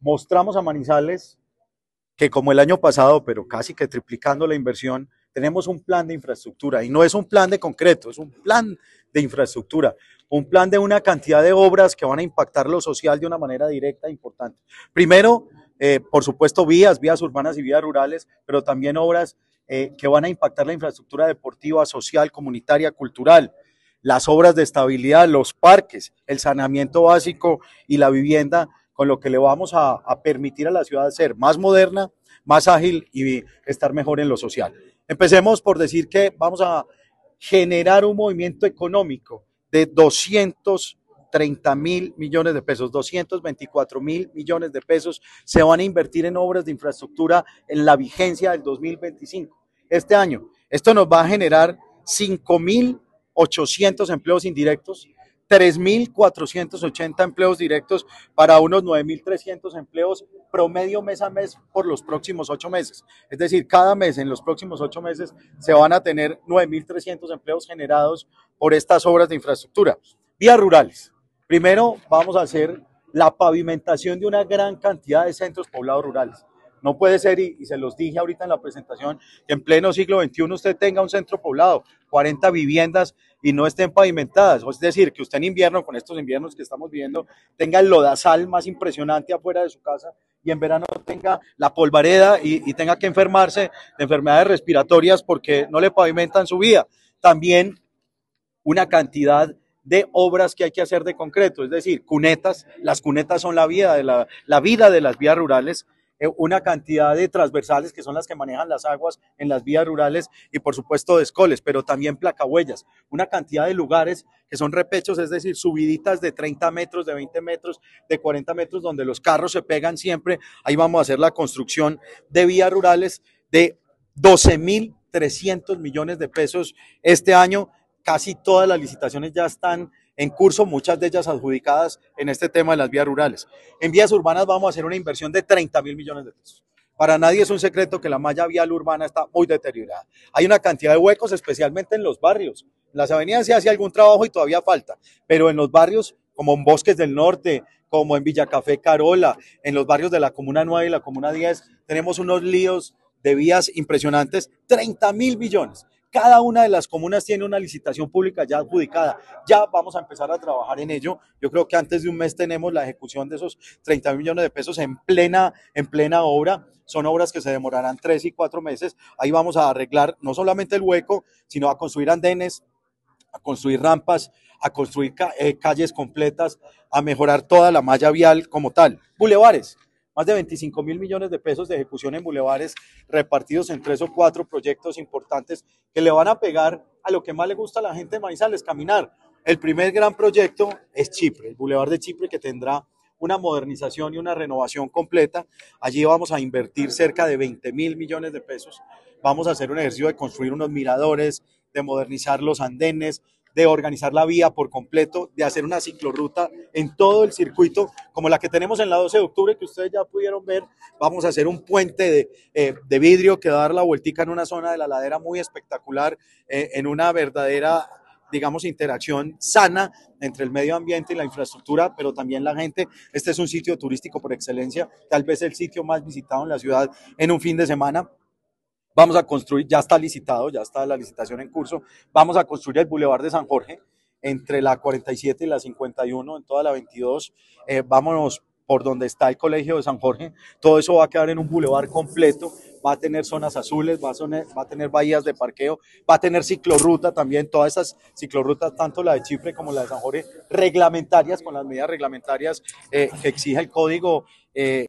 mostramos a Manizales que como el año pasado, pero casi que triplicando la inversión, tenemos un plan de infraestructura y no es un plan de concreto, es un plan de infraestructura, un plan de una cantidad de obras que van a impactar lo social de una manera directa e importante. Primero, por supuesto, vías urbanas y vías rurales, pero también obras que van a impactar la infraestructura deportiva, social, comunitaria, cultural, las obras de estabilidad, los parques, el saneamiento básico y la vivienda, con lo que le vamos a permitir a la ciudad ser más moderna, más ágil y estar mejor en lo social. Empecemos por decir que vamos a generar un movimiento económico de 230.000 millones de pesos, 224.000 millones de pesos se van a invertir en obras de infraestructura en la vigencia del 2025. Este año, esto nos va a generar 5.800 empleos indirectos, 3.480 empleos directos para unos 9.300 empleos promedio mes a mes por los próximos 8 meses. Es decir, cada mes en los próximos 8 meses se van a tener 9.300 empleos generados por estas obras de infraestructura. Vías rurales. Primero vamos a hacer la pavimentación de una gran cantidad de centros poblados rurales. No puede ser, y se los dije ahorita en la presentación, que en pleno siglo XXI usted tenga un centro poblado, 40 viviendas y no estén pavimentadas. Es decir, que usted en invierno, con estos inviernos que estamos viviendo, tenga el lodazal más impresionante afuera de su casa y en verano tenga la polvareda y tenga que enfermarse de enfermedades respiratorias porque no le pavimentan su vía. También una cantidad de obras que hay que hacer de concreto, es decir, cunetas, las cunetas son la vida de las vías rurales, una cantidad de transversales que son las que manejan las aguas en las vías rurales y por supuesto de escoles, pero también placahuellas, una cantidad de lugares que son repechos, es decir, subiditas de 30 metros, de 20 metros, de 40 metros, donde los carros se pegan siempre. Ahí vamos a hacer la construcción de vías rurales de 12.300 millones de pesos este año. Casi todas las licitaciones ya están en curso, muchas de ellas adjudicadas en este tema de las vías rurales. En vías urbanas vamos a hacer una inversión de 30.000 millones de pesos. Para nadie es un secreto que la malla vial urbana está muy deteriorada. Hay una cantidad de huecos, especialmente en los barrios. En las avenidas se hace algún trabajo y todavía falta, pero en los barrios como en Bosques del Norte, como en Villacafé Carola, en los barrios de la Comuna 9 y la Comuna 10, tenemos unos líos de vías impresionantes, 30.000 millones. Cada una de las comunas tiene una licitación pública ya adjudicada. Ya vamos a empezar a trabajar en ello. Yo creo que antes de un mes tenemos la ejecución de esos 30 millones de pesos en plena obra. Son obras que se demorarán 3 y 4 meses. Ahí vamos a arreglar no solamente el hueco, sino a construir andenes, a construir rampas, a construir calles completas, a mejorar toda la malla vial como tal. Bulevares. Más de 25.000 millones de pesos de ejecución en bulevares repartidos en 3 o 4 proyectos importantes que le van a pegar a lo que más le gusta a la gente de Manizales, caminar. El primer gran proyecto es Chipre, el bulevar de Chipre, que tendrá una modernización y una renovación completa. Allí vamos a invertir cerca de 20.000 millones de pesos. Vamos a hacer un ejercicio de construir unos miradores, de modernizar los andenes, de organizar la vía por completo, de hacer una ciclorruta en todo el circuito, como la que tenemos en la 12 de octubre, que ustedes ya pudieron ver. Vamos a hacer un puente de vidrio que va a dar la vueltica en una zona de la ladera muy espectacular, en una verdadera, digamos, interacción sana entre el medio ambiente y la infraestructura, pero también la gente. Este es un sitio turístico por excelencia, tal vez el sitio más visitado en la ciudad en un fin de semana. Vamos a construir, ya está licitado, ya está la licitación en curso, vamos a construir el Boulevard de San Jorge entre la 47 y la 51, en toda la 22, vámonos por donde está el Colegio de San Jorge. Todo eso va a quedar en un bulevar completo, va a tener zonas azules, va a tener bahías de parqueo, va a tener ciclorruta también, todas esas ciclorrutas, tanto la de Chipre como la de San Jorge, reglamentarias, con las medidas reglamentarias que exige el código